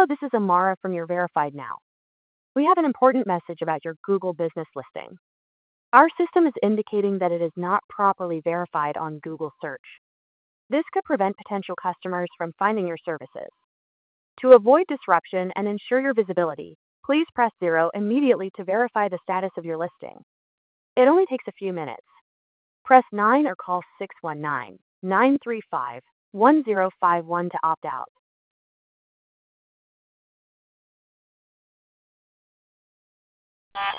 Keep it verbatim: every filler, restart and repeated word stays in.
Hello, this is Amara from your Verified Now. We have an important message about your Google business listing. Our system is indicating that it is not properly verified on Google search. This could prevent potential customers from finding your services. To avoid disruption and ensure your visibility, please press zero immediately to verify the status of your listing. It only takes a few minutes. Press nine or call six one nine, nine three five, one zero five one to opt out.